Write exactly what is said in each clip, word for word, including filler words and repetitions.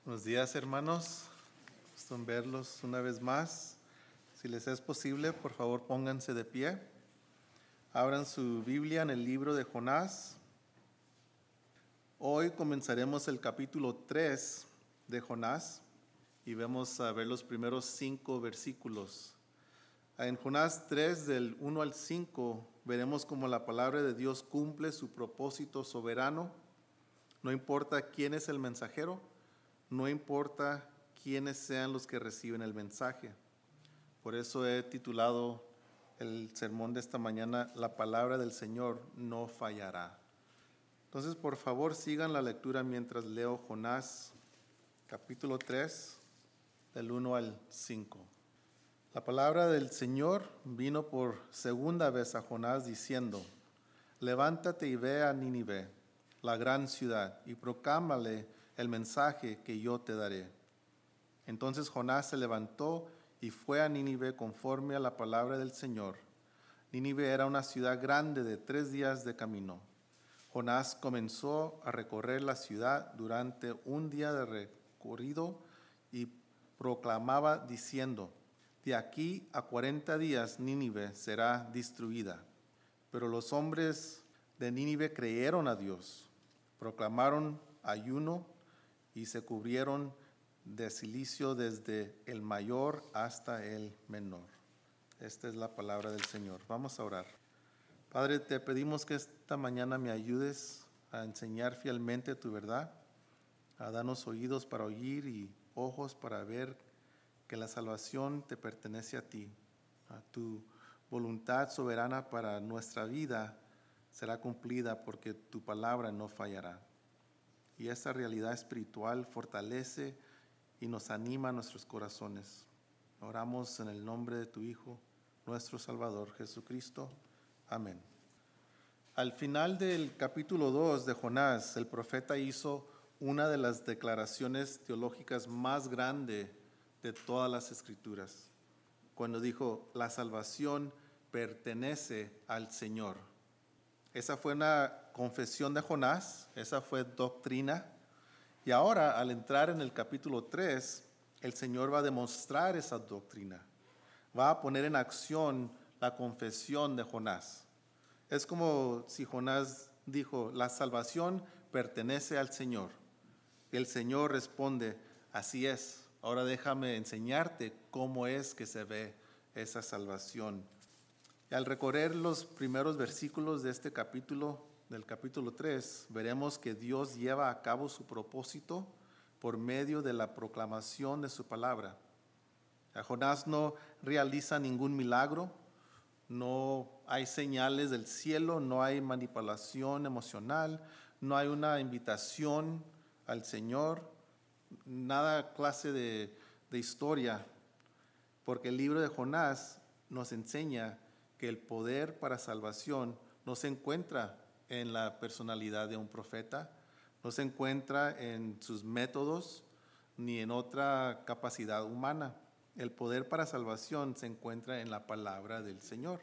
Buenos días, hermanos. Gusto en verlos una vez más. Si les es posible, por favor, pónganse de pie. Abran su Biblia en el libro de Jonás. Hoy comenzaremos el capítulo tres de Jonás y vamos a ver los primeros cinco versículos. En Jonás tres, del uno al cinco, veremos cómo la palabra de Dios cumple su propósito soberano. No importa quién es el mensajero, no importa quiénes sean los que reciben el mensaje. Por eso he titulado el sermón de esta mañana, La palabra del Señor no fallará. Entonces, por favor, sigan la lectura mientras leo Jonás, capítulo tres, del uno al cinco. La palabra del Señor vino por segunda vez a Jonás diciendo: Levántate y ve a Nínive, la gran ciudad, y proclámale el mensaje que yo te daré. Entonces Jonás se levantó y fue a Nínive conforme a la palabra del Señor. Nínive era una ciudad grande de tres días de camino. Jonás comenzó a recorrer la ciudad durante un día de recorrido y proclamaba diciendo: De aquí a cuarenta días Nínive será destruida. Pero los hombres de Nínive creyeron a Dios, proclamaron ayuno y se cubrieron de cilicio desde el mayor hasta el menor. Esta es la palabra del Señor. Vamos a orar. Padre, te pedimos que esta mañana me ayudes a enseñar fielmente tu verdad, a darnos oídos para oír y ojos para ver que la salvación te pertenece a ti. A tu voluntad soberana para nuestra vida será cumplida porque tu palabra no fallará. Y esta realidad espiritual fortalece y nos anima a nuestros corazones. Oramos en el nombre de tu Hijo, nuestro Salvador Jesucristo. Amén. Al final del capítulo dos de Jonás, el profeta hizo una de las declaraciones teológicas más grandes de todas las Escrituras, cuando dijo: la salvación pertenece al Señor. Esa fue una confesión de Jonás, esa fue doctrina. Y ahora, al entrar en el capítulo tres, el Señor va a demostrar esa doctrina. Va a poner en acción la confesión de Jonás. Es como si Jonás dijo: la salvación pertenece al Señor. Y el Señor responde: así es, ahora déjame enseñarte cómo es que se ve esa salvación. Y al recorrer los primeros versículos de este capítulo, del capítulo tres, veremos que Dios lleva a cabo su propósito por medio de la proclamación de su palabra. Jonás no realiza ningún milagro, no hay señales del cielo, no hay manipulación emocional, no hay una invitación al Señor, nada clase de, de historia, porque el libro de Jonás nos enseña que el poder para salvación no se encuentra en la personalidad de un profeta, no se encuentra en sus métodos ni en otra capacidad humana. El poder para salvación se encuentra en la palabra del Señor.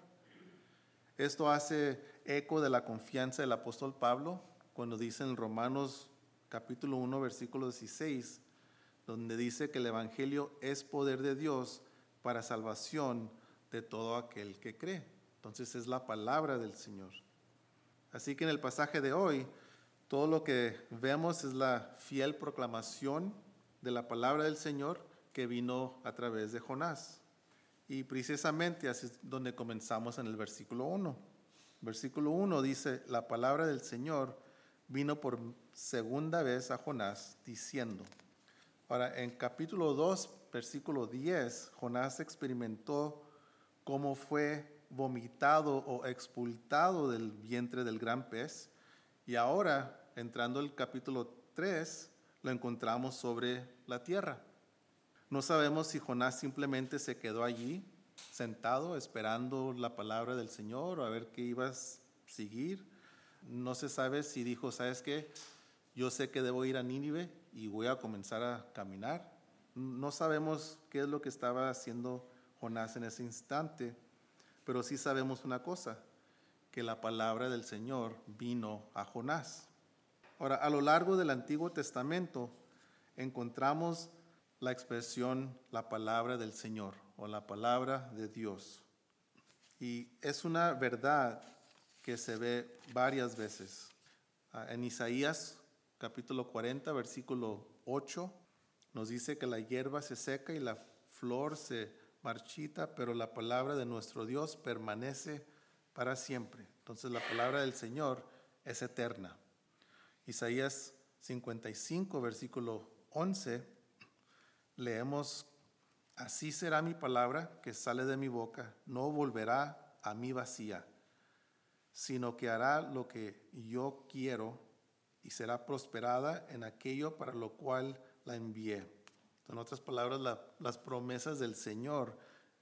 Esto hace eco de la confianza del apóstol Pablo cuando dice en Romanos capítulo uno, versículo dieciséis, donde dice que el evangelio es poder de Dios para salvación de todo aquel que cree. Entonces es la palabra del Señor. Así que en el pasaje de hoy, todo lo que vemos es la fiel proclamación de la palabra del Señor que vino a través de Jonás. Y precisamente así es donde comenzamos en el versículo uno. Versículo uno dice: la palabra del Señor vino por segunda vez a Jonás diciendo. Ahora, en capítulo dos, versículo diez, Jonás experimentó cómo fue vomitado o expulsado del vientre del gran pez. Y ahora, entrando al capítulo tres, lo encontramos sobre la tierra. No sabemos si Jonás simplemente se quedó allí, sentado, esperando la palabra del Señor o a ver qué iba a seguir. No se sabe si dijo: ¿sabes qué? Yo sé que debo ir a Nínive y voy a comenzar a caminar. No sabemos qué es lo que estaba haciendo Jonás en ese instante, pero sí sabemos una cosa, que la palabra del Señor vino a Jonás. Ahora, a lo largo del Antiguo Testamento, encontramos la expresión la palabra del Señor o la palabra de Dios. Y es una verdad que se ve varias veces. En Isaías capítulo cuarenta, versículo ocho, nos dice que la hierba se seca y la flor se marchita, pero la palabra de nuestro Dios permanece para siempre. Entonces la palabra del Señor es eterna. Isaías cincuenta y cinco, versículo once, leemos: así será mi palabra que sale de mi boca, no volverá a mí vacía, sino que hará lo que yo quiero y será prosperada en aquello para lo cual la envié. En otras palabras, la, las promesas del Señor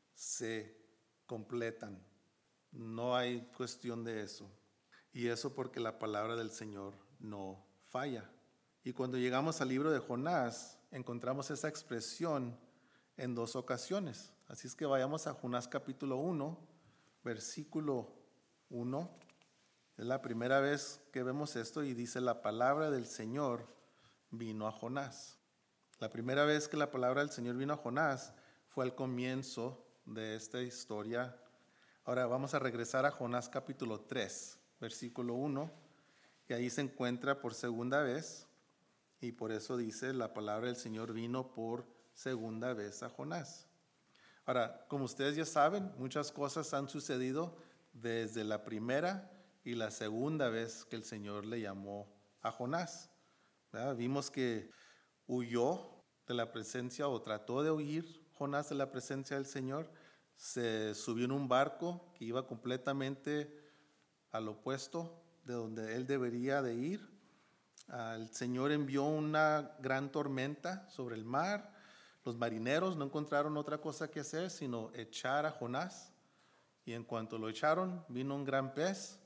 se completan. No hay cuestión de eso. Y eso porque la palabra del Señor no falla. Y cuando llegamos al libro de Jonás, encontramos esa expresión en dos ocasiones. Así es que vayamos a Jonás capítulo uno, versículo uno. Es la primera vez que vemos esto y dice: la palabra del Señor vino a Jonás. La primera vez que la palabra del Señor vino a Jonás fue al comienzo de esta historia. Ahora vamos a regresar a Jonás capítulo tres, versículo uno, y ahí se encuentra por segunda vez, y por eso dice: la palabra del Señor vino por segunda vez a Jonás. Ahora, como ustedes ya saben, muchas cosas han sucedido desde la primera y la segunda vez que el Señor le llamó a Jonás. ¿Verdad? Vimos que huyó de la presencia o trató de huir Jonás de la presencia del Señor. Se subió en un barco que iba completamente al opuesto de donde él debería de ir. El Señor envió una gran tormenta sobre el mar. Los marineros no encontraron otra cosa que hacer sino echar a Jonás. Y en cuanto lo echaron, vino un gran pez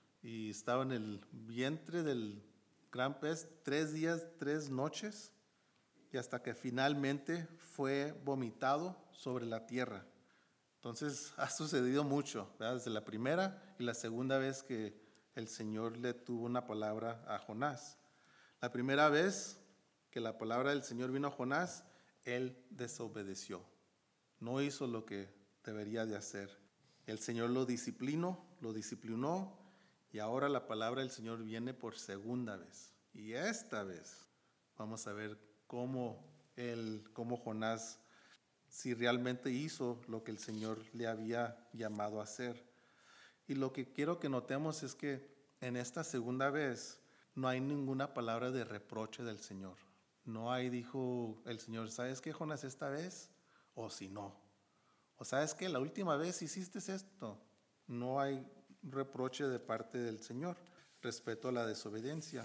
y estaba en el vientre del gran pez tres días, tres noches, y hasta que finalmente fue vomitado sobre la tierra. Entonces ha sucedido mucho, ¿verdad? Desde la primera y la segunda vez que el Señor le tuvo una palabra a Jonás. La primera vez que la palabra del Señor vino a Jonás, él desobedeció. No hizo lo que debería de hacer. El Señor lo disciplinó, lo disciplinó, y ahora la palabra del Señor viene por segunda vez. Y esta vez vamos a ver cómo él, cómo Jonás, si realmente hizo lo que el Señor le había llamado a hacer. Y lo que quiero que notemos es que en esta segunda vez no hay ninguna palabra de reproche del Señor. No hay, dijo el Señor, ¿sabes qué, Jonás, esta vez? O si no. O ¿sabes qué? La última vez hiciste esto. No hay reproche de parte del Señor respecto a la desobediencia.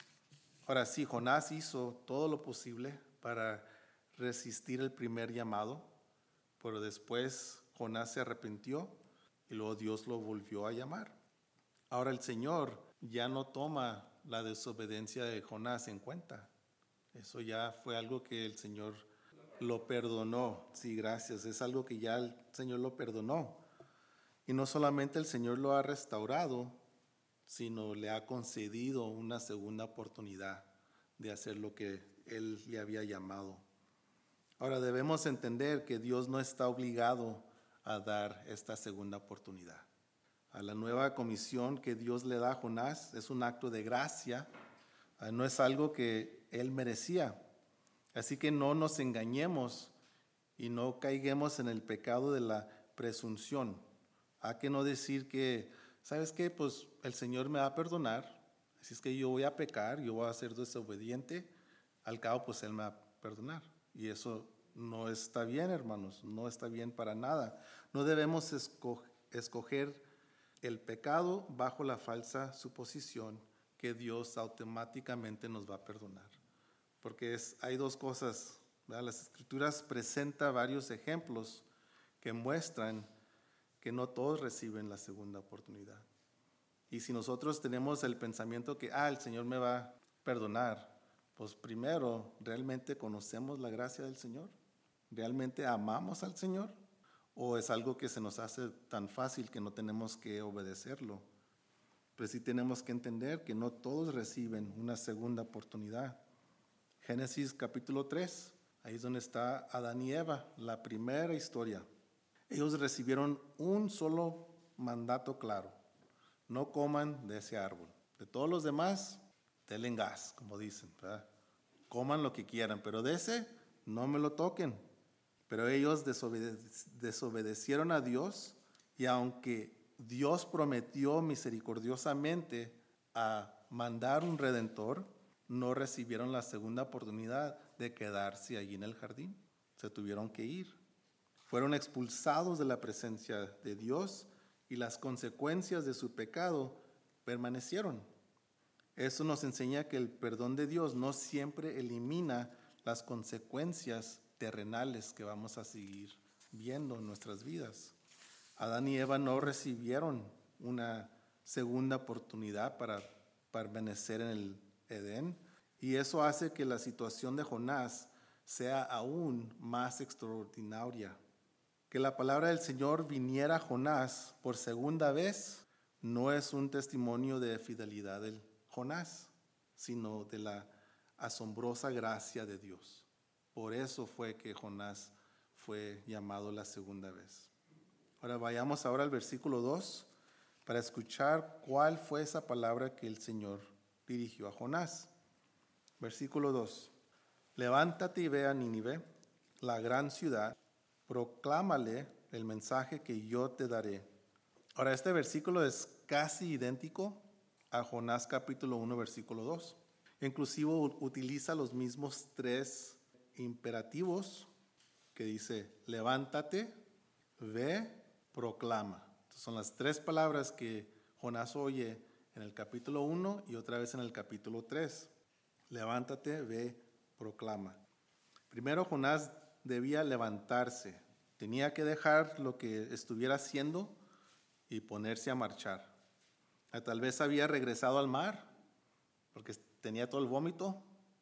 Ahora sí, Jonás hizo todo lo posible para resistir el primer llamado, pero después Jonás se arrepintió y luego Dios lo volvió a llamar. Ahora el Señor ya no toma la desobediencia de Jonás en cuenta. Eso ya fue algo que el Señor lo perdonó. Sí, gracias. Es algo que ya el Señor lo perdonó. Y no solamente el Señor lo ha restaurado, sino le ha concedido una segunda oportunidad de hacer lo que Él le había llamado. Ahora debemos entender que Dios no está obligado a dar esta segunda oportunidad. A la nueva comisión que Dios le da a Jonás es un acto de gracia, no es algo que Él merecía. Así que no nos engañemos y no caiguemos en el pecado de la presunción. Hay que no decir que, ¿sabes qué? Pues el Señor me va a perdonar, así es que yo voy a pecar, yo voy a ser desobediente, al cabo pues Él me va a perdonar. Y eso no está bien, hermanos, no está bien para nada. No debemos esco- escoger el pecado bajo la falsa suposición que Dios automáticamente nos va a perdonar. Porque es, hay dos cosas, ¿verdad? Las Escrituras presentan varios ejemplos que muestran que no todos reciben la segunda oportunidad. Y si nosotros tenemos el pensamiento que, ah, el Señor me va a perdonar, pues primero, ¿realmente conocemos la gracia del Señor? ¿Realmente amamos al Señor? ¿O es algo que se nos hace tan fácil que no tenemos que obedecerlo? Pues sí tenemos que entender que no todos reciben una segunda oportunidad. Génesis capítulo tres, ahí es donde está Adán y Eva, la primera historia. Ellos recibieron un solo mandato claro: no coman de ese árbol. De todos los demás, denle gas, como dicen, ¿verdad? Coman lo que quieran, pero de ese no me lo toquen. Pero ellos desobede- desobedecieron a Dios, y aunque Dios prometió misericordiosamente a mandar un redentor, no recibieron la segunda oportunidad de quedarse allí en el jardín. Se tuvieron que ir. Fueron expulsados de la presencia de Dios, y las consecuencias de su pecado permanecieron. Eso nos enseña que el perdón de Dios no siempre elimina las consecuencias terrenales que vamos a seguir viendo en nuestras vidas. Adán y Eva no recibieron una segunda oportunidad para permanecer en el Edén, y eso hace que la situación de Jonás sea aún más extraordinaria. Que la palabra del Señor viniera a Jonás por segunda vez no es un testimonio de fidelidad del Jonás, sino de la asombrosa gracia de Dios. Por eso fue que Jonás fue llamado la segunda vez. Ahora vayamos ahora al versículo dos para escuchar cuál fue esa palabra que el Señor dirigió a Jonás. Versículo dos. Levántate y ve a Nínive, la gran ciudad, proclámale el mensaje que yo te daré. Ahora, este versículo es casi idéntico a Jonás capítulo uno, versículo dos. Inclusive utiliza los mismos tres imperativos que dice: levántate, ve, proclama. Entonces, son las tres palabras que Jonás oye en el capítulo uno y otra vez en el capítulo tres. Levántate, ve, proclama. Primero, Jonás debía levantarse. Tenía que dejar lo que estuviera haciendo y ponerse a marchar. Tal vez había regresado al mar porque tenía todo el vómito.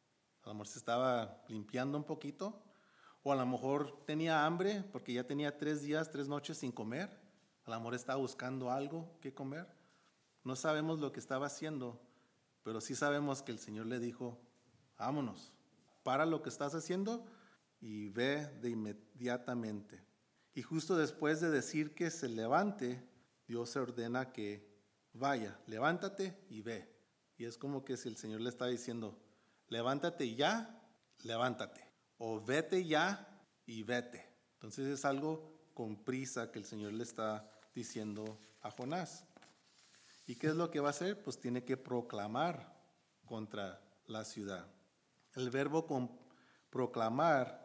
A lo mejor se estaba limpiando un poquito. O a lo mejor tenía hambre porque ya tenía tres días, tres noches sin comer. A lo mejor estaba buscando algo que comer. No sabemos lo que estaba haciendo, pero sí sabemos que el Señor le dijo: vámonos, para lo que estás haciendo y ve de inmediatamente. Y justo después de decir que se levante, Dios se ordena que vaya, levántate y ve. Y es como que si el Señor le está diciendo: levántate ya, levántate. O vete ya y vete. Entonces es algo con prisa que el Señor le está diciendo a Jonás. ¿Y qué es lo que va a hacer? Pues tiene que proclamar contra la ciudad. El verbo con proclamar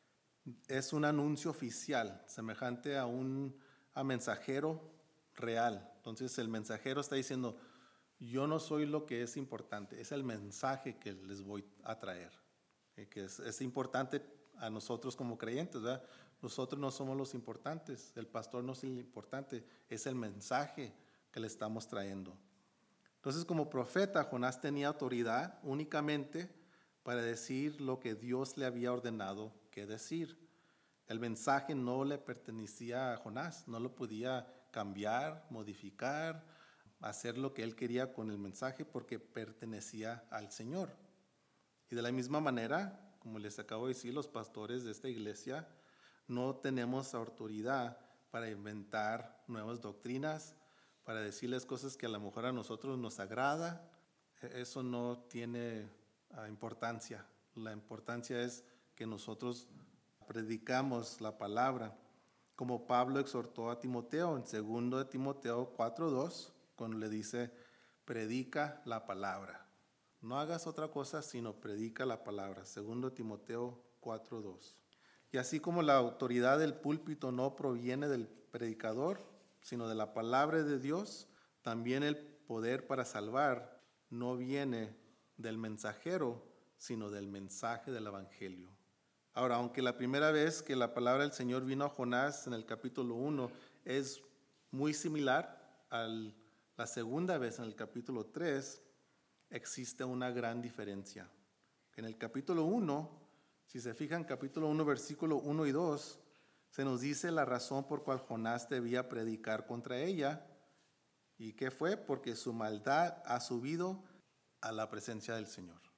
es un anuncio oficial, semejante a un a mensajero real. Entonces el mensajero está diciendo: yo no soy lo que es importante, es el mensaje que les voy a traer, eh, que es, es importante a nosotros como creyentes, ¿verdad? Nosotros no somos los importantes, el pastor no es el importante, es el mensaje que le estamos trayendo. Entonces, como profeta, Jonás tenía autoridad únicamente para decir lo que Dios le había ordenado que decir. El mensaje no le pertenecía a Jonás, no lo podía cambiar, modificar, hacer lo que él quería con el mensaje, porque pertenecía al Señor. Y de la misma manera, como les acabo de decir, los pastores de esta iglesia no tenemos autoridad para inventar nuevas doctrinas, para decirles cosas que a lo mejor a nosotros nos agrada. Eso no tiene uh, importancia. La importancia es que nosotros predicamos la palabra, como Pablo exhortó a Timoteo en segundo de Timoteo cuatro dos, cuando le dice: predica la palabra. No hagas otra cosa sino predica la palabra. segundo de Timoteo cuatro dos. Y así como la autoridad del púlpito no proviene del predicador, sino de la palabra de Dios, también el poder para salvar no viene del mensajero, sino del mensaje del evangelio. Ahora, aunque la primera vez que la palabra del Señor vino a Jonás en el capítulo uno es muy similar a la segunda vez en el capítulo tres, existe una gran diferencia. En el capítulo uno, si se fijan, capítulo uno, versículo uno y dos, se nos dice la razón por cual Jonás debía predicar contra ella. ¿Y qué fue? Porque su maldad ha subido a la presencia del Señor.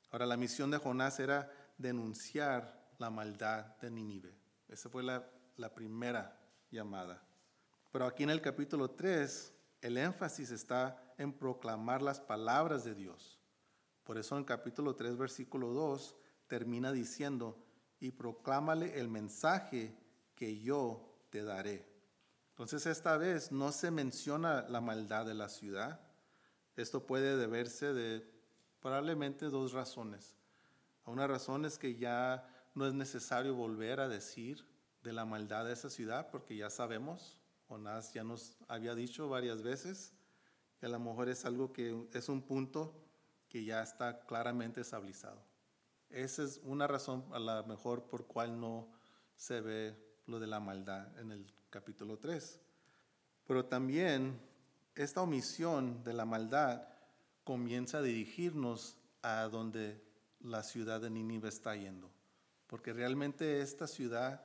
Ahora, la misión de Jonás era denunciar la maldad de Nínive. Esa fue la, la primera llamada. Pero aquí en el capítulo tres, el énfasis está en proclamar las palabras de Dios. Por eso en el capítulo tres, versículo dos, termina diciendo, y proclámale el mensaje que yo te daré. Entonces esta vez no se menciona la maldad de la ciudad. Esto puede deberse de probablemente dos razones. Una razón es que ya no es necesario volver a decir de la maldad de esa ciudad, porque ya sabemos, Jonás ya nos había dicho varias veces, que a lo mejor es algo que es un punto que ya está claramente estabilizado. Esa es una razón a lo mejor por cual no se ve lo de la maldad en el capítulo tres. Pero también esta omisión de la maldad comienza a dirigirnos a donde la ciudad de Nínive está yendo. Porque realmente esta ciudad,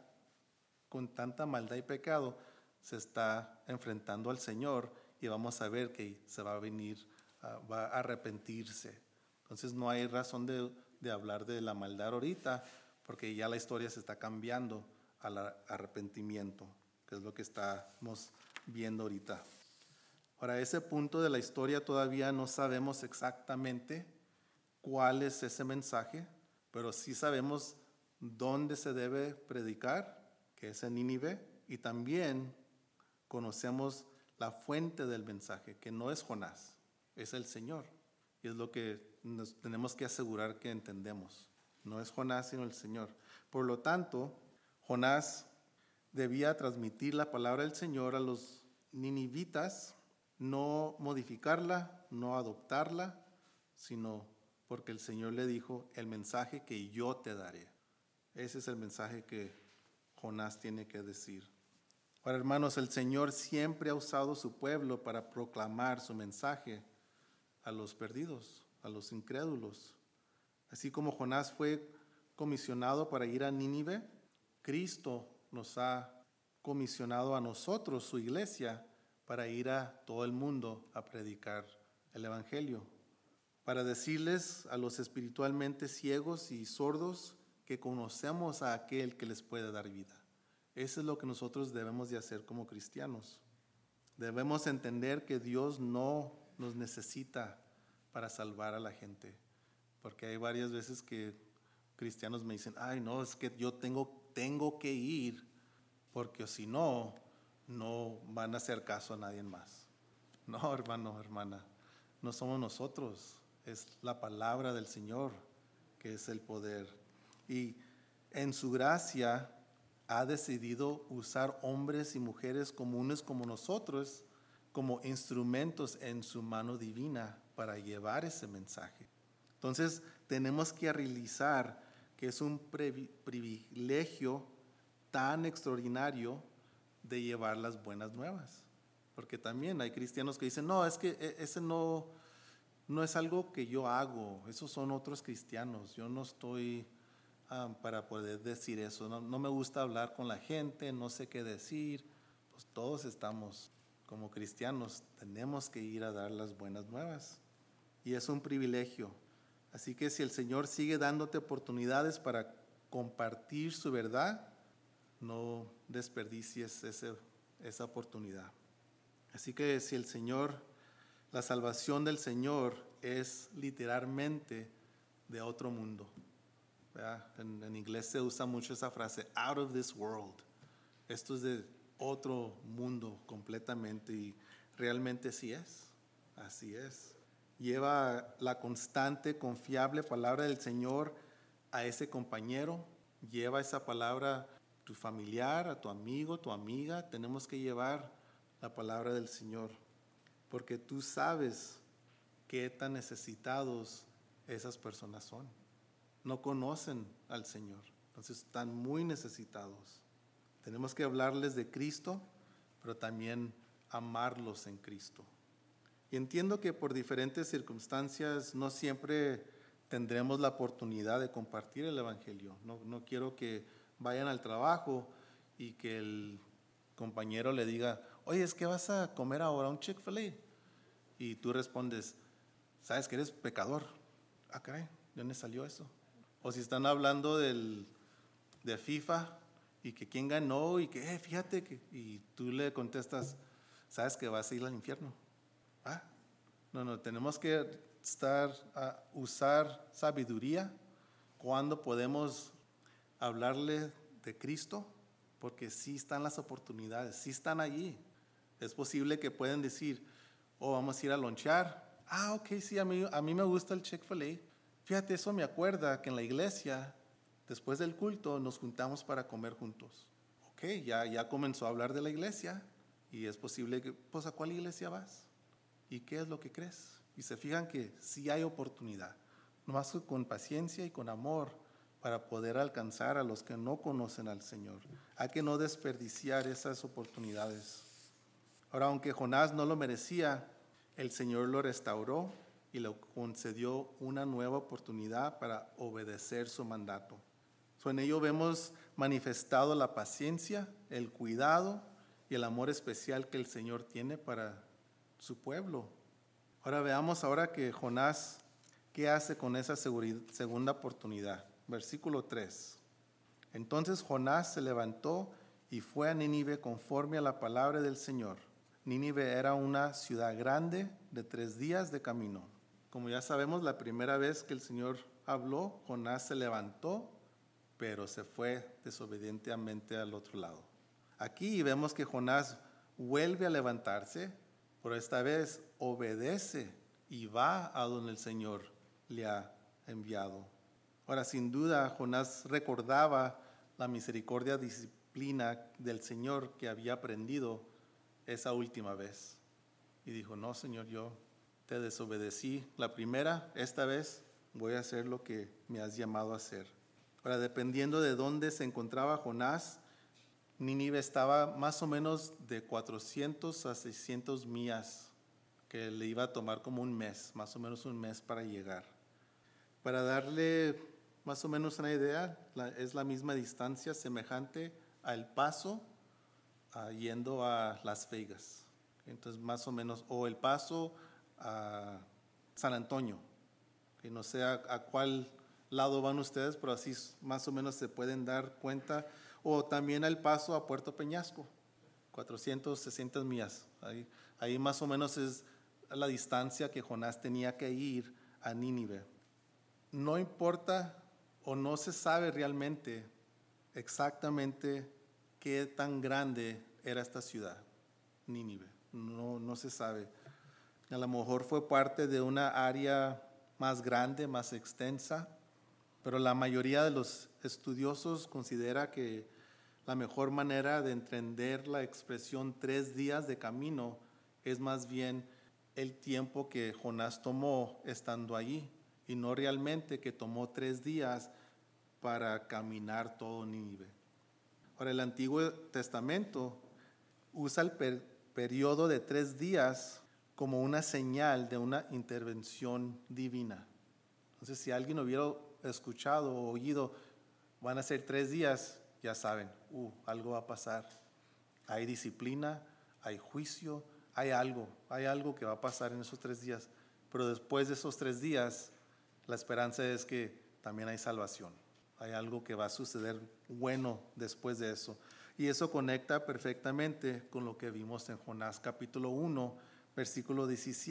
con tanta maldad y pecado, se está enfrentando al Señor y vamos a ver que se va a venir, uh, va a arrepentirse. Entonces no hay razón de, de hablar de la maldad ahorita, porque ya la historia se está cambiando al arrepentimiento, que es lo que estamos viendo ahorita. Ahora, ese punto de la historia todavía no sabemos exactamente cuál es ese mensaje, pero sí sabemos dónde se debe predicar, que es en Nínive, y también conocemos la fuente del mensaje, que no es Jonás, es el Señor. Y es lo que nos tenemos que asegurar que entendemos. No es Jonás, sino el Señor. Por lo tanto, Jonás debía transmitir la palabra del Señor a los ninivitas, no modificarla, no adoptarla, sino porque el Señor le dijo, el mensaje que yo te daré. Ese es el mensaje que Jonás tiene que decir. Ahora, hermanos, el Señor siempre ha usado su pueblo para proclamar su mensaje a los perdidos, a los incrédulos. Así como Jonás fue comisionado para ir a Nínive, Cristo nos ha comisionado a nosotros, su iglesia, para ir a todo el mundo a predicar el Evangelio, para decirles a los espiritualmente ciegos y sordos que conocemos a aquel que les puede dar vida. Eso es lo que nosotros debemos de hacer como cristianos. Debemos entender que Dios no nos necesita para salvar a la gente, porque hay varias veces que cristianos me dicen, ay no, es que yo tengo, tengo que ir, porque si no, no van a hacer caso a nadie más. No, hermano, hermana, no somos nosotros, es la palabra del Señor que es el poder. Y en su gracia ha decidido usar hombres y mujeres comunes como nosotros como instrumentos en su mano divina para llevar ese mensaje. Entonces tenemos que realizar que es un privilegio tan extraordinario de llevar las buenas nuevas. Porque también hay cristianos que dicen, no, es que ese no, no es algo que yo hago, esos son otros cristianos, yo no estoy um, para poder decir eso, no, no me gusta hablar con la gente, no sé qué decir. Pues todos estamos como cristianos, tenemos que ir a dar las buenas nuevas. Y es un privilegio. Así que si el Señor sigue dándote oportunidades para compartir su verdad, no desperdicies ese, esa oportunidad. Así que si el Señor, la salvación del Señor es literalmente de otro mundo. En, en inglés se usa mucho esa frase, out of this world. Esto es de otro mundo completamente y realmente sí es, así es. Lleva la constante, confiable palabra del Señor a ese compañero, lleva esa palabra a tu familiar, a tu amigo, tu amiga. Tenemos que llevar la palabra del Señor, porque tú sabes qué tan necesitados esas personas son. No conocen al Señor, entonces están muy necesitados. Tenemos que hablarles de Cristo, pero también amarlos en Cristo. Y entiendo que por diferentes circunstancias no siempre tendremos la oportunidad de compartir el Evangelio. No, no quiero que vayan al trabajo y que el compañero le diga, oye, ¿es que vas a comer ahora un Chick-fil-A? Y tú respondes, ¿sabes que eres pecador? Ah, caray, ¿De dónde salió eso? O si están hablando del, de FIFA y que quién ganó y que, eh, fíjate, que, y tú le contestas, sabes que vas a ir al infierno. ¿Ah? No, no, tenemos que estar a usar sabiduría cuando podemos hablarle de Cristo, porque sí están las oportunidades, sí están allí. Es posible que pueden decir, oh, vamos a ir a lonchear. Ah, ok, sí, a mí, a mí me gusta el Chick-fil-A. Fíjate, eso me acuerda que en la iglesia, después del culto, nos juntamos para comer juntos. Ok, ya, ya comenzó a hablar de la iglesia y es posible que, pues, ¿a cuál iglesia vas? ¿Y qué es lo que crees? Y se fijan que sí hay oportunidad, nomás con paciencia y con amor para poder alcanzar a los que no conocen al Señor. Hay que no desperdiciar esas oportunidades. Ahora, aunque Jonás no lo merecía, el Señor lo restauró y le concedió una nueva oportunidad para obedecer su mandato. So, en ello vemos manifestado la paciencia, el cuidado y el amor especial que el Señor tiene para su pueblo. Ahora veamos ahora que Jonás, ¿qué hace con esa segunda oportunidad? Versículo tres. Entonces Jonás se levantó y fue a Nínive conforme a la palabra del Señor. Nínive era una ciudad grande de tres días de camino. Como ya sabemos, la primera vez que el Señor habló, Jonás se levantó, pero se fue desobedientemente al otro lado. Aquí vemos que Jonás vuelve a levantarse, pero esta vez obedece y va a donde el Señor le ha enviado. Ahora, sin duda, Jonás recordaba la misericordia y disciplina del Señor que había aprendido esa última vez. Y dijo, no, Señor, yo te desobedecí la primera, esta vez voy a hacer lo que me has llamado a hacer. Ahora, dependiendo de dónde se encontraba Jonás, Nínive estaba más o menos de cuatrocientos a seiscientos millas, que le iba a tomar como un mes, más o menos un mes para llegar. Para darle más o menos una idea, la, es la misma distancia semejante a El Paso uh, yendo a Las Vegas. Entonces, más o menos, o El Paso a San Antonio, que no sé a, a cuál lado van ustedes, pero así más o menos se pueden dar cuenta. O también El Paso a Puerto Peñasco, cuatrocientos sesenta millas. Ahí, ahí más o menos es la distancia que Jonás tenía que ir a Nínive. No importa o no se sabe realmente exactamente qué tan grande era esta ciudad, Nínive. No, no se sabe. A lo mejor fue parte de una área más grande, más extensa, pero la mayoría de los estudiosos considera que la mejor manera de entender la expresión tres días de camino es más bien el tiempo que Jonás tomó estando allí, y no realmente que tomó tres días para caminar todo Nínive. Ahora, el Antiguo Testamento usa el per- periodo de tres días como una señal de una intervención divina. Entonces, si alguien hubiera escuchado o oído, van a ser tres días, ya saben, uh, algo va a pasar. Hay disciplina, hay juicio, hay algo, hay algo que va a pasar en esos tres días. Pero después de esos tres días, la esperanza es que también hay salvación. Hay algo que va a suceder bueno después de eso. Y eso conecta perfectamente con lo que vimos en Jonás capítulo uno, versículo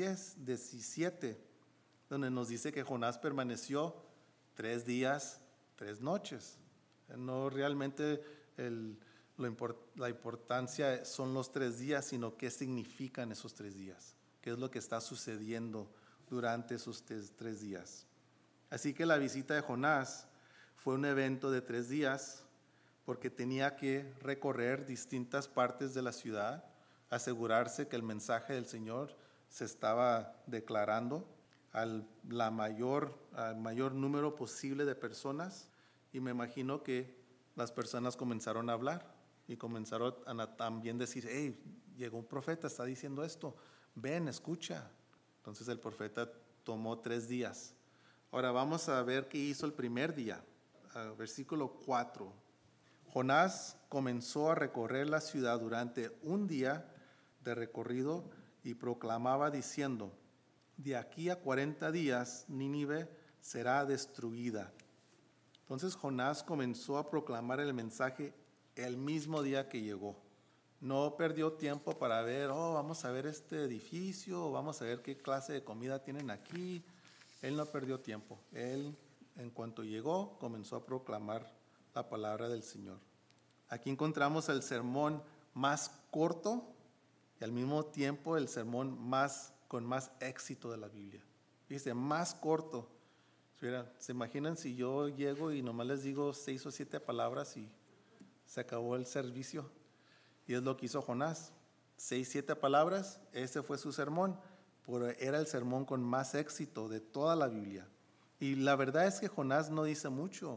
diecisiete, donde nos dice que Jonás permaneció tres días, tres noches. No realmente el, lo import, la importancia son los tres días, sino qué significan esos tres días, qué es lo que está sucediendo durante esos tres, tres días. Así que la visita de Jonás fue un evento de tres días porque tenía que recorrer distintas partes de la ciudad, asegurarse que el mensaje del Señor se estaba declarando al la mayor, al mayor número posible de personas, y me imagino que las personas comenzaron a hablar y comenzaron a también decir, hey, llegó un profeta, está diciendo esto, ven, escucha. Entonces el profeta tomó tres días. Ahora vamos a ver qué hizo el primer día. Uh, versículo cuatro. Jonás comenzó a recorrer la ciudad durante un día de recorrido y proclamaba diciendo, de aquí a cuarenta días Nínive será destruida. Entonces Jonás comenzó a proclamar el mensaje el mismo día que llegó. No perdió tiempo para ver, oh, vamos a ver este edificio, vamos a ver qué clase de comida tienen aquí. Él no perdió tiempo. Él, en cuanto llegó, comenzó a proclamar la palabra del Señor. Aquí encontramos el sermón más corto y al mismo tiempo el sermón más, con más éxito de la Biblia. Dice, más corto. ¿Se imaginan si yo llego y nomás les digo seis o siete palabras y se acabó el servicio? Y es lo que hizo Jonás. Seis, siete palabras, ese fue su sermón. Pero era el sermón con más éxito de toda la Biblia. Y la verdad es que Jonás no dice mucho.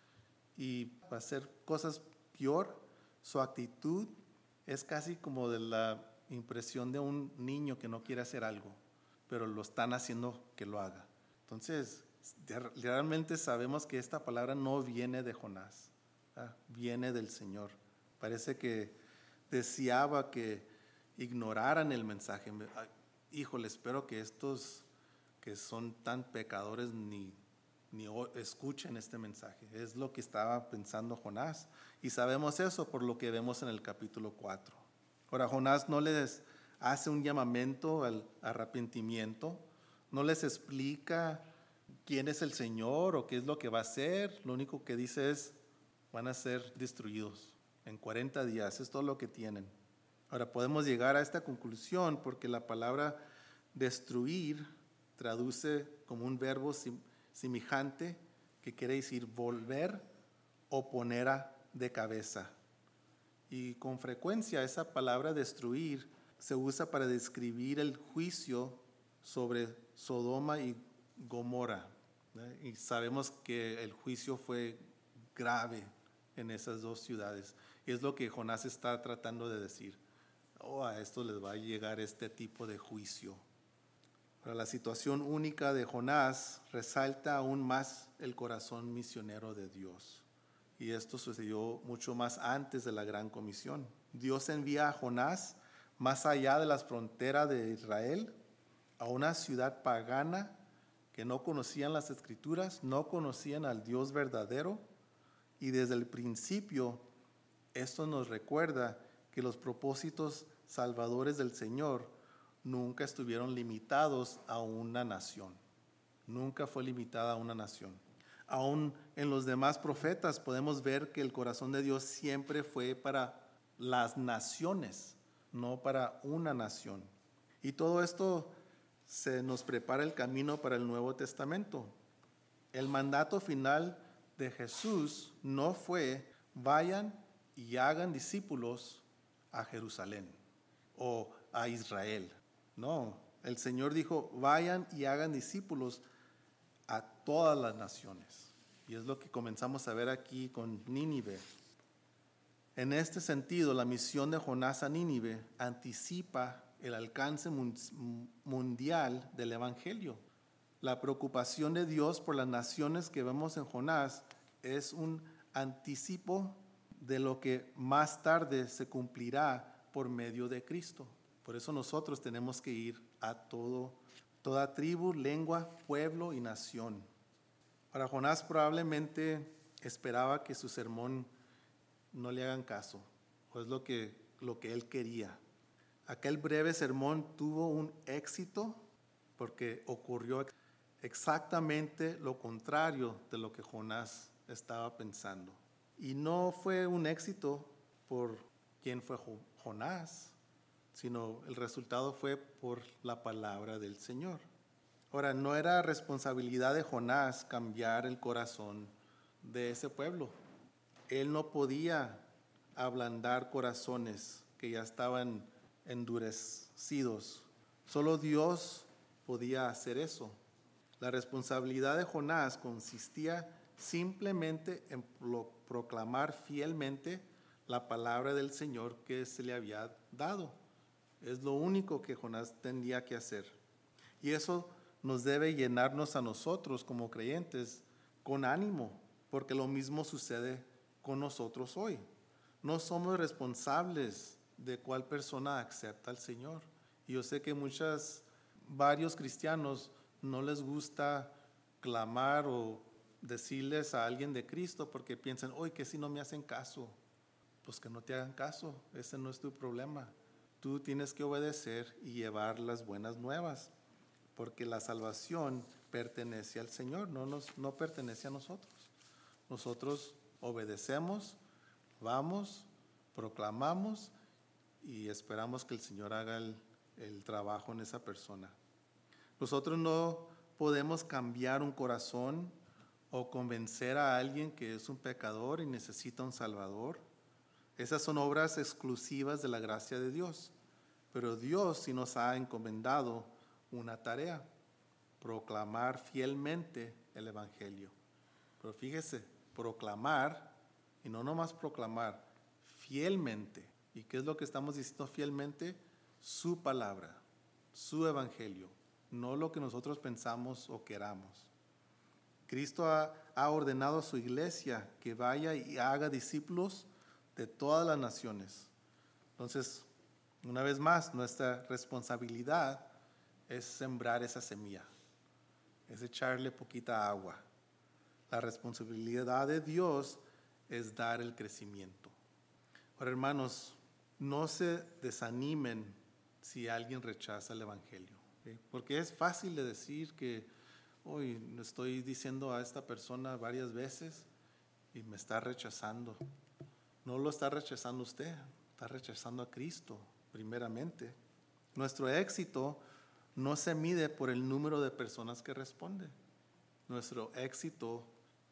Y para hacer cosas peor, su actitud es casi como de la impresión de un niño que no quiere hacer algo, pero lo están haciendo que lo haga. Entonces, realmente sabemos que esta palabra no viene de Jonás, ¿verdad? Viene del Señor. Parece que deseaba que ignoraran el mensaje. Ay, híjole, espero que estos que son tan pecadores ni, ni escuchen este mensaje. Es lo que estaba pensando Jonás. Y sabemos eso por lo que vemos en el capítulo cuatro. Ahora, Jonás no les hace un llamamiento al arrepentimiento, no les explica quién es el Señor o qué es lo que va a hacer. Lo único que dice es, van a ser destruidos en cuarenta días, es todo lo que tienen. Ahora podemos llegar a esta conclusión porque la palabra destruir traduce como un verbo semejante que quiere decir volver o poner a, de cabeza. Y con frecuencia esa palabra destruir se usa para describir el juicio sobre Sodoma y Gomorra, ¿no? Y sabemos que el juicio fue grave en esas dos ciudades. Y es lo que Jonás está tratando de decir. Oh, a esto les va a llegar este tipo de juicio. Pero la situación única de Jonás resalta aún más el corazón misionero de Dios. Y esto sucedió mucho más antes de la Gran Comisión. Dios envía a Jonás más allá de las fronteras de Israel, a una ciudad pagana que no conocían las Escrituras, no conocían al Dios verdadero. Y desde el principio, esto nos recuerda que los propósitos salvadores del Señor nunca estuvieron limitados a una nación. Nunca fue limitada a una nación. Aún en los demás profetas podemos ver que el corazón de Dios siempre fue para las naciones, no para una nación. Y todo esto se nos prepara el camino para el Nuevo Testamento. El mandato final de Jesús no fue vayan y hagan discípulos a Jerusalén o a Israel. No, el Señor dijo vayan y hagan discípulos a todas las naciones. Y es lo que comenzamos a ver aquí con Nínive. En este sentido, la misión de Jonás a Nínive anticipa el alcance mundial del Evangelio. La preocupación de Dios por las naciones que vemos en Jonás es un anticipo de lo que más tarde se cumplirá por medio de Cristo. Por eso nosotros tenemos que ir a todo, toda tribu, lengua, pueblo y nación. Para Jonás probablemente esperaba que su sermón no le hagan caso, o es lo que, lo que él quería. Aquel breve sermón tuvo un éxito porque ocurrió exactamente lo contrario de lo que Jonás estaba pensando. Y no fue un éxito por quién fue Jonás, sino el resultado fue por la palabra del Señor. Ahora, no era responsabilidad de Jonás cambiar el corazón de ese pueblo. Él no podía ablandar corazones que ya estaban endurecidos. Solo Dios podía hacer eso. La responsabilidad de Jonás consistía simplemente en proclamar fielmente la palabra del Señor que se le había dado. Es lo único que Jonás tendría que hacer. Y eso nos debe llenarnos a nosotros como creyentes con ánimo, porque lo mismo sucede con nosotros hoy. No somos responsables de cuál persona acepta al Señor. Y yo sé que muchas, varios cristianos no les gusta clamar o decirles a alguien de Cristo porque piensan, oye, que si no me hacen caso, pues que no te hagan caso, ese no es tu problema. Tú tienes que obedecer y llevar las buenas nuevas, porque la salvación pertenece al Señor, no, nos, no pertenece a nosotros. Nosotros obedecemos, vamos, proclamamos y esperamos que el Señor haga el, el trabajo en esa persona. Nosotros no podemos cambiar un corazón o convencer a alguien que es un pecador y necesita un Salvador. Esas son obras exclusivas de la gracia de Dios. Pero Dios sí nos ha encomendado una tarea: proclamar fielmente el Evangelio. Pero fíjese, proclamar, y no nomás proclamar, fielmente. ¿Y qué es lo que estamos diciendo fielmente? Su palabra, su Evangelio, no lo que nosotros pensamos o queramos. Cristo ha, ha ordenado a su iglesia que vaya y haga discípulos de todas las naciones. Entonces, una vez más, nuestra responsabilidad es sembrar esa semilla, es echarle poquita agua. La responsabilidad de Dios es dar el crecimiento. Ahora, hermanos, no se desanimen si alguien rechaza el Evangelio, ¿sí? Porque es fácil de decir que hoy estoy diciendo a esta persona varias veces y me está rechazando. No lo está rechazando usted, está rechazando a Cristo primeramente. Nuestro éxito no se mide por el número de personas que responden. Nuestro éxito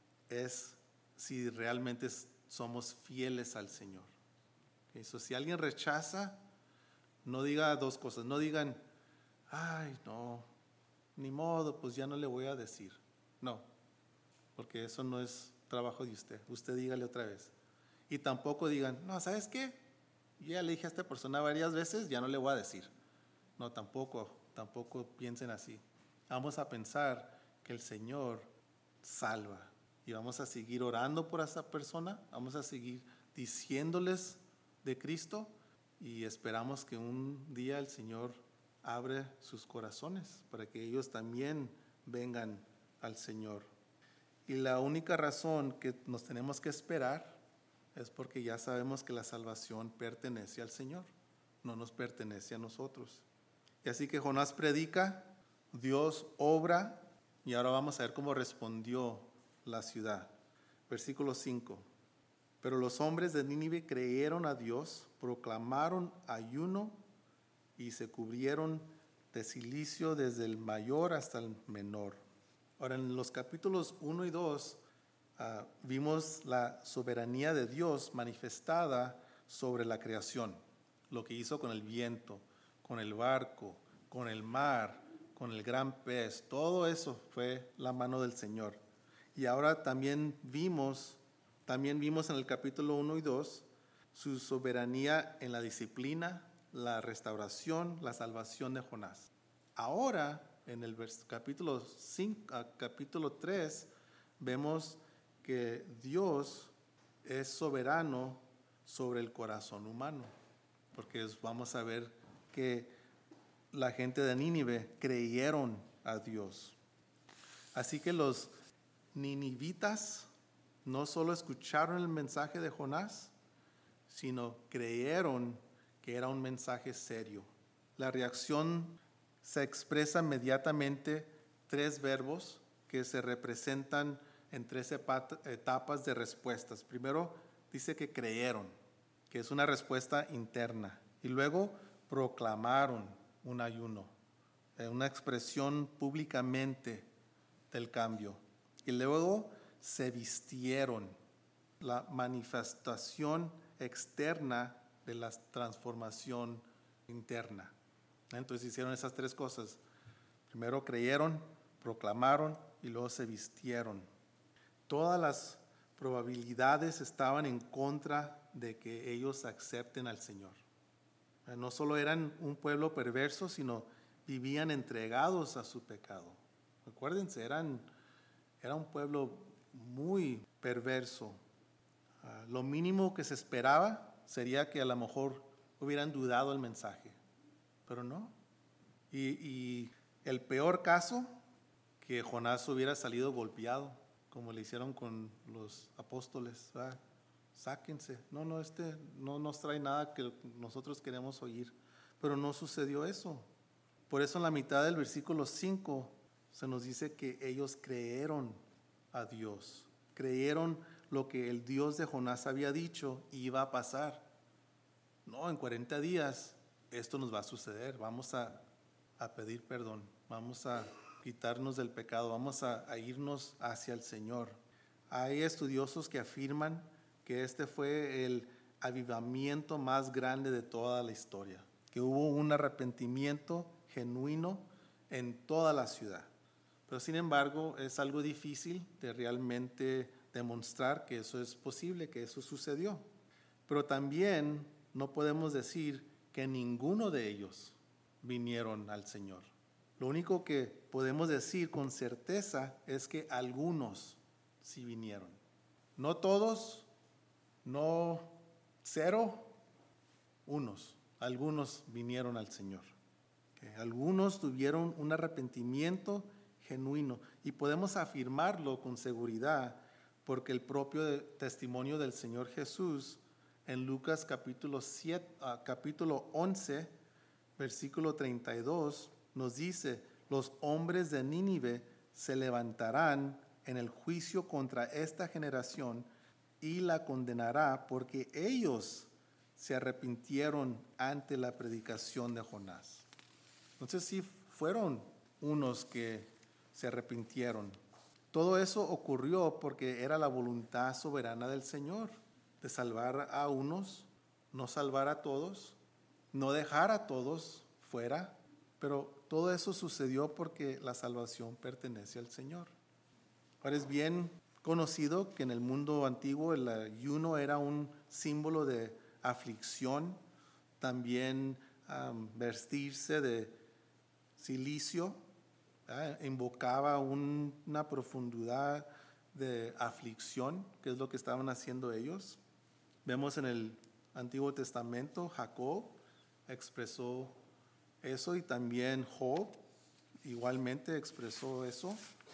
es si realmente somos fieles al Señor. Okay, so si alguien rechaza, no diga dos cosas. No digan, ay, no, ni modo, pues ya no le voy a decir. No, porque eso no es trabajo de usted. Usted dígale otra vez. Y tampoco digan, no, ¿sabes qué? Yo ya le dije a esta persona varias veces, ya no le voy a decir. No, tampoco, tampoco piensen así. Vamos a pensar que el Señor salva y vamos a seguir orando por esa persona, vamos a seguir diciéndoles de Cristo y esperamos que un día el Señor abre sus corazones para que ellos también vengan al Señor. Y la única razón que nos tenemos que esperar es porque ya sabemos que la salvación pertenece al Señor, no nos pertenece a nosotros. Y así que Jonás predica, Dios obra, y ahora vamos a ver cómo respondió la ciudad. Versículo cinco. Pero los hombres de Nínive creyeron a Dios, proclamaron ayuno y se cubrieron de cilicio desde el mayor hasta el menor. Ahora, en los capítulos uno y dos uh, vimos la soberanía de Dios manifestada sobre la creación, lo que hizo con el viento, con el barco, con el mar, con el gran pez. Todo eso fue la mano del Señor. Y ahora también vimos, también vimos en el capítulo uno y dos su soberanía en la disciplina, la restauración, la salvación de Jonás. Ahora, en el vers- capítulo cinco, capítulo tres, vemos que Dios es soberano sobre el corazón humano, porque es, vamos a ver que la gente de Nínive creyeron a Dios. Así que los ninivitas no solo escucharon el mensaje de Jonás, sino creyeron que era un mensaje serio. La reacción se expresa inmediatamente tres verbos que se representan en tres etapas de respuestas. Primero dice que creyeron, que es una respuesta interna, y luego proclamaron un ayuno, una expresión públicamente del cambio, y luego se vistieron, la manifestación externa de la transformación interna. Entonces hicieron esas tres cosas. Primero creyeron, proclamaron y luego se vistieron. Todas las probabilidades estaban en contra de que ellos acepten al Señor. No solo eran un pueblo perverso, sino vivían entregados a su pecado. Acuérdense, eran, era un pueblo muy perverso. Uh, lo mínimo que se esperaba sería que a lo mejor hubieran dudado el mensaje, pero no. Y, y el peor caso, que Jonás hubiera salido golpeado, como le hicieron con los apóstoles. Ah, sáquense. No, no, este no nos trae nada que nosotros queremos oír. Pero no sucedió eso. Por eso en la mitad del versículo cinco se nos dice que ellos creyeron a Dios. Creyeron lo que el Dios de Jonás había dicho iba a pasar. No, en cuarenta días esto nos va a suceder. Vamos a, a pedir perdón. Vamos a quitarnos del pecado. Vamos a, a irnos hacia el Señor. Hay estudiosos que afirman que este fue el avivamiento más grande de toda la historia. Que hubo un arrepentimiento genuino en toda la ciudad. Pero sin embargo es algo difícil de realmente demostrar que eso es posible, que eso sucedió. Pero también no podemos decir que ninguno de ellos vinieron al Señor. Lo único que podemos decir con certeza es que algunos sí vinieron. No todos, no cero, unos. Algunos vinieron al Señor. Okay. Algunos tuvieron un arrepentimiento genuino y podemos afirmarlo con seguridad porque el propio testimonio del Señor Jesús en Lucas capítulo, siete, uh, capítulo once, versículo treinta y dos, nos dice: los hombres de Nínive se levantarán en el juicio contra esta generación y la condenará porque ellos se arrepintieron ante la predicación de Jonás. Entonces sí fueron unos que se arrepintieron. Todo eso ocurrió porque era la voluntad soberana del Señor de salvar a unos, no salvar a todos, no dejar a todos fuera, pero todo eso sucedió porque la salvación pertenece al Señor. Ahora es bien conocido que en el mundo antiguo el ayuno era un símbolo de aflicción, también um, vestirse de cilicio, ¿eh? invocaba un, una profundidad de aflicción, que es lo que estaban haciendo ellos. Vemos en el Antiguo Testamento, Jacob expresó eso y también Job igualmente expresó eso.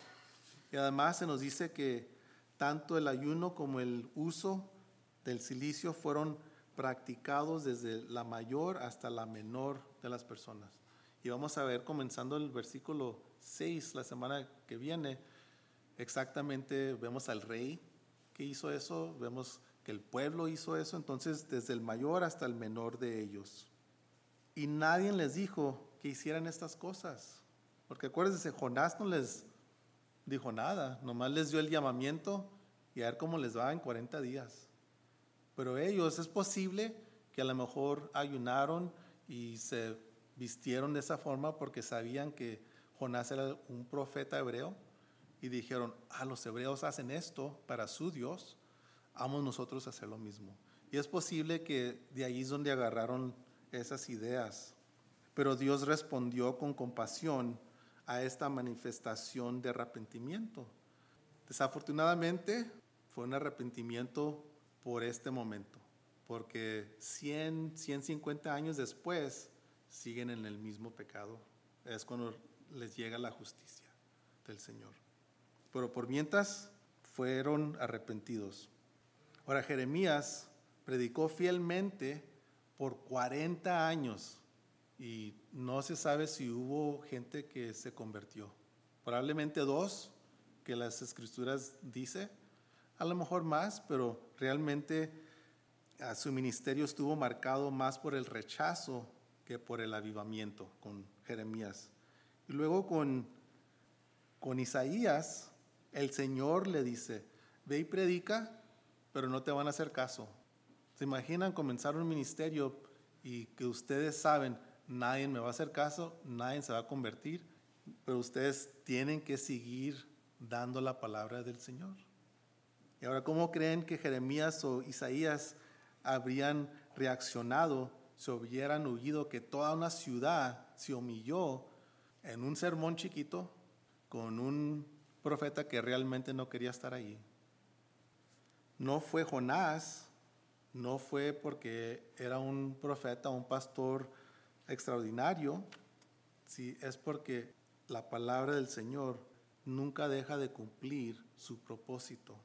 Y además se nos dice que tanto el ayuno como el uso del cilicio fueron practicados desde la mayor hasta la menor de las personas. Y vamos a ver, comenzando el versículo seis, la semana que viene, exactamente vemos al rey que hizo eso, vemos que el pueblo hizo eso, entonces desde el mayor hasta el menor de ellos. Y nadie les dijo que hicieran estas cosas, porque acuérdense, Jonás no les dijo nada, nomás les dio el llamamiento y a ver cómo les va en cuarenta días. Pero ellos, es posible que a lo mejor ayunaron y se vistieron de esa forma porque sabían que Jonás era un profeta hebreo y dijeron: ah, los hebreos hacen esto para su Dios, vamos nosotros a hacer lo mismo. Y es posible que de ahí es donde agarraron esas ideas. Pero Dios respondió con compasión a esta manifestación de arrepentimiento. Desafortunadamente fue un arrepentimiento por este momento, porque cien, ciento cincuenta años después siguen en el mismo pecado. Es cuando les llega la justicia del Señor. Pero por mientras fueron arrepentidos. Ahora, Jeremías predicó fielmente por cuarenta años y no se sabe si hubo gente que se convirtió. Probablemente dos, que las escrituras dice, a lo mejor más, pero realmente uh, su ministerio estuvo marcado más por el rechazo que por el avivamiento con Jeremías. Y luego con, con Isaías, el Señor le dice: ve y predica, pero no te van a hacer caso. ¿Se imaginan comenzar un ministerio y que ustedes saben, nadie me va a hacer caso, nadie se va a convertir, pero ustedes tienen que seguir dando la palabra del Señor? Y ahora, ¿cómo creen que Jeremías o Isaías habrían reaccionado si hubieran oído que toda una ciudad se humilló en un sermón chiquito con un profeta que realmente no quería estar allí? No fue Jonás, no fue porque era un profeta, un pastor extraordinario, sí, es porque la palabra del Señor nunca deja de cumplir su propósito.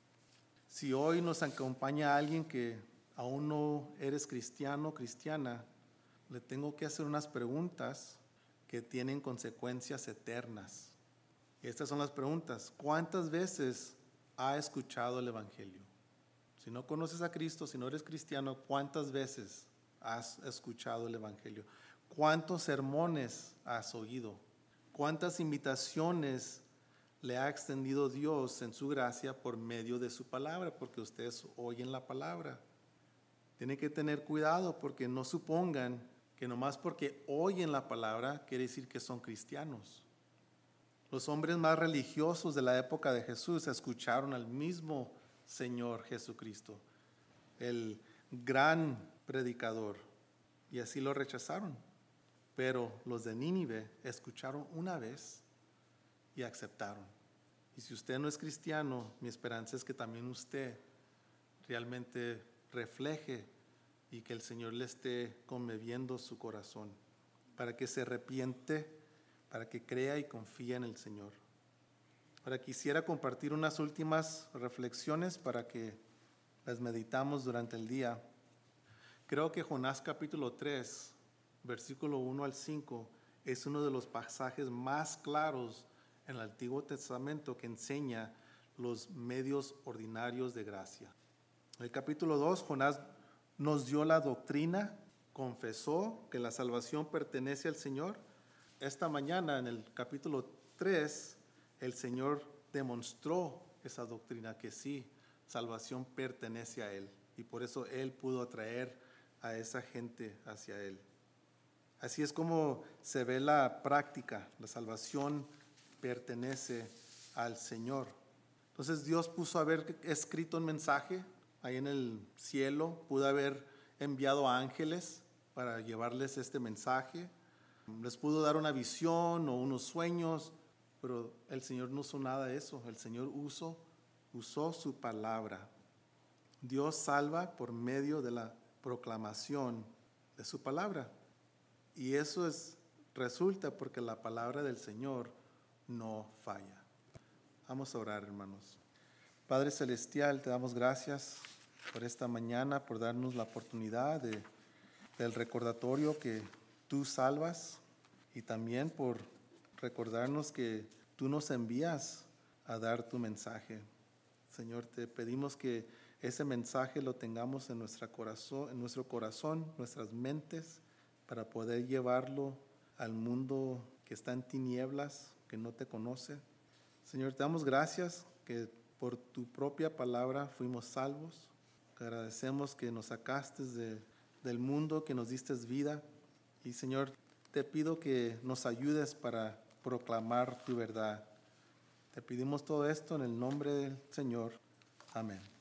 Si hoy nos acompaña alguien que aún no eres cristiano, cristiana, le tengo que hacer unas preguntas que tienen consecuencias eternas. Y estas son las preguntas. ¿Cuántas veces ha escuchado el Evangelio? Si no conoces a Cristo, si no eres cristiano, ¿cuántas veces has escuchado el Evangelio? ¿Cuántos sermones has oído? ¿Cuántas invitaciones le ha extendido Dios en su gracia por medio de su palabra? Porque ustedes oyen la palabra. Tienen que tener cuidado porque no supongan que nomás porque oyen la palabra quiere decir que son cristianos. Los hombres más religiosos de la época de Jesús escucharon al mismo Señor Jesucristo, el gran predicador, y así lo rechazaron. Pero los de Nínive escucharon una vez y aceptaron. Y si usted no es cristiano, mi esperanza es que también usted realmente refleje y que el Señor le esté conmoviendo su corazón para que se arrepiente, para que crea y confíe en el Señor. Ahora quisiera compartir unas últimas reflexiones para que las meditamos durante el día. Creo que Jonás capítulo tres, versículo uno al cinco, es uno de los pasajes más claros en el Antiguo Testamento que enseña los medios ordinarios de gracia. En el capítulo dos, Jonás nos dio la doctrina, confesó que la salvación pertenece al Señor. Esta mañana, en el capítulo tres, el Señor demostró esa doctrina, que sí, salvación pertenece a Él. Y por eso Él pudo atraer a esa gente hacia Él. Así es como se ve la práctica. La salvación pertenece al Señor. Entonces Dios puso haber escrito un mensaje ahí en el cielo, pudo haber enviado ángeles para llevarles este mensaje, les pudo dar una visión o unos sueños, pero el Señor no usó nada de eso. El Señor usó, usó su palabra. Dios salva por medio de la proclamación de su palabra. Y eso es, resulta porque la palabra del Señor no falla. Vamos a orar, hermanos. Padre Celestial, te damos gracias por esta mañana, por darnos la oportunidad de, del recordatorio que tú salvas y también por recordarnos que tú nos envías a dar tu mensaje. Señor, te pedimos que ese mensaje lo tengamos en, nuestra corazón, en nuestro corazón, nuestras mentes, para poder llevarlo al mundo que está en tinieblas, que no te conoce. Señor, te damos gracias que por tu propia palabra fuimos salvos. Te agradecemos que nos sacaste de, del mundo, que nos diste vida. Y Señor, te pido que nos ayudes para proclamar tu verdad. Te pedimos todo esto en el nombre del Señor. Amén.